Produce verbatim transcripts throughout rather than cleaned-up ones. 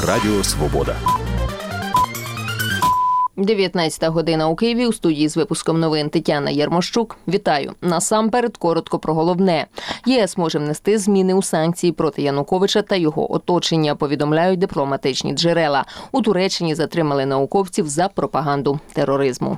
Радіо Свобода. дев'ятнадцята година у Києві. У студії з випуском новин Тетяна Єрмощук. Вітаю. Насамперед, коротко про головне. ЄС може внести зміни у санкції проти Януковича та його оточення, повідомляють дипломатичні джерела. У Туреччині затримали науковців за пропаганду тероризму.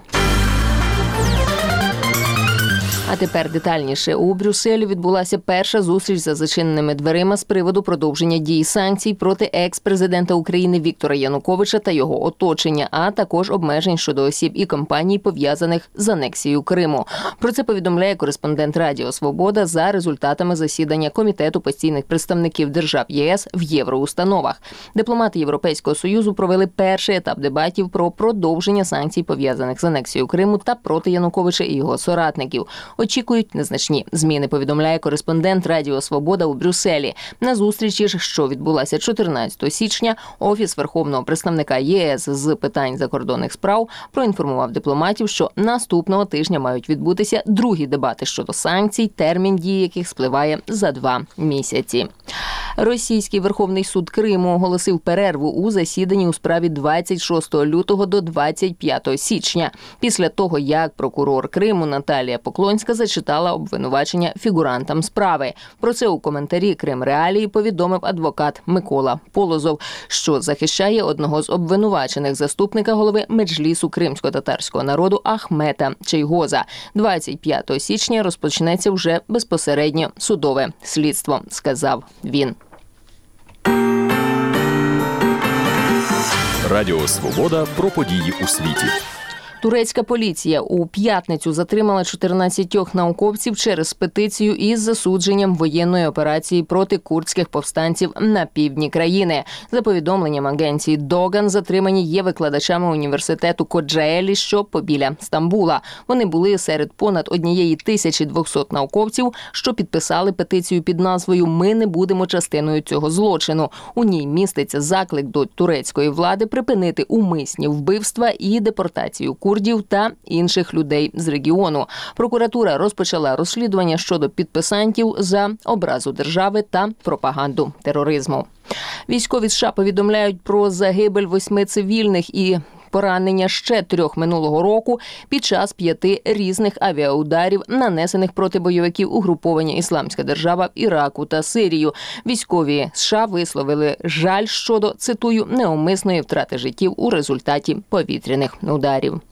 А тепер детальніше. У Брюсселі відбулася перша зустріч за зачиненими дверима з приводу продовження дії санкцій проти екс-президента України Віктора Януковича та його оточення, а також обмежень щодо осіб і компаній, пов'язаних з анексією Криму. Про це повідомляє кореспондент Радіо Свобода за результатами засідання Комітету постійних представників держав ЄС в євроустановах. Дипломати Європейського Союзу провели перший етап дебатів про продовження санкцій, пов'язаних з анексією Криму та проти Януковича і його соратників. Очікують незначні зміни, повідомляє кореспондент Радіо Свобода у Брюсселі. На зустрічі ж, що відбулася чотирнадцятого січня, Офіс Верховного представника ЄС з питань закордонних справ проінформував дипломатів, що наступного тижня мають відбутися другі дебати щодо санкцій, термін дії яких спливає за два місяці. Російський Верховний суд Криму оголосив перерву у засіданні у справі двадцять шостого лютого до двадцять п'ятого січня, після того, як прокурор Криму Наталія Поклонська зачитала обвинувачення фігурантам справи. Про це у коментарі «Крим Реалії» повідомив адвокат Микола Полозов, що захищає одного з обвинувачених, заступника голови Меджлісу кримсько-татарського народу Ахмета Чейгоза. двадцять п'ятого січня розпочнеться вже безпосередньо судове слідство, сказав він. Радіо Свобода про події у світі. Турецька поліція у п'ятницю затримала чотирнадцятьох науковців через петицію із засудженням воєнної операції проти курдських повстанців на півдні країни. За повідомленням агенції Доган, затримані є викладачами університету Коджаелі, що побіля Стамбула. Вони були серед понад однієї тисячі двохсот науковців, що підписали петицію під назвою «Ми не будемо частиною цього злочину». У ній міститься заклик до турецької влади припинити умисні вбивства і депортацію курдів курдів та інших людей з регіону. Прокуратура розпочала розслідування щодо підписантів за образу держави та пропаганду тероризму. Військові США повідомляють про загибель восьми цивільних і поранення ще трьох минулого року під час п'яти різних авіаударів, нанесених проти бойовиків угруповання «Ісламська держава» в Іраку та Сирію. Військові США висловили жаль щодо, цитую, неумисної втрати життів у результаті повітряних ударів.